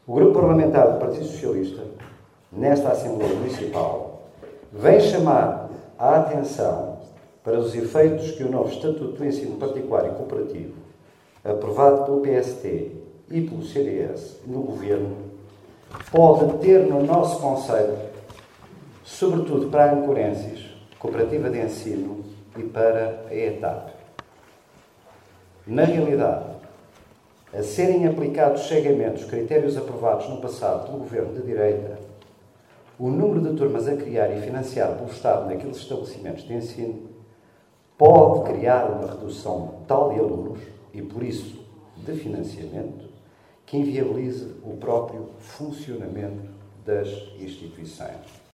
O Grupo Parlamentar do Partido Socialista, nesta Assembleia Municipal, vem chamar a atenção para os efeitos que o novo Estatuto do Ensino Particular e Cooperativo, aprovado pelo PST e pelo CDS no Governo, pode ter no nosso Conselho, sobretudo para a Ancorensis, Cooperativa de Ensino, e para a ETAP. Na realidade, a serem aplicados cegamente os critérios aprovados no passado pelo Governo de direita, o número de turmas a criar e financiar pelo Estado naqueles estabelecimentos de ensino pode criar uma redução tal de alunos, e por isso de financiamento, que inviabilize o próprio funcionamento das instituições.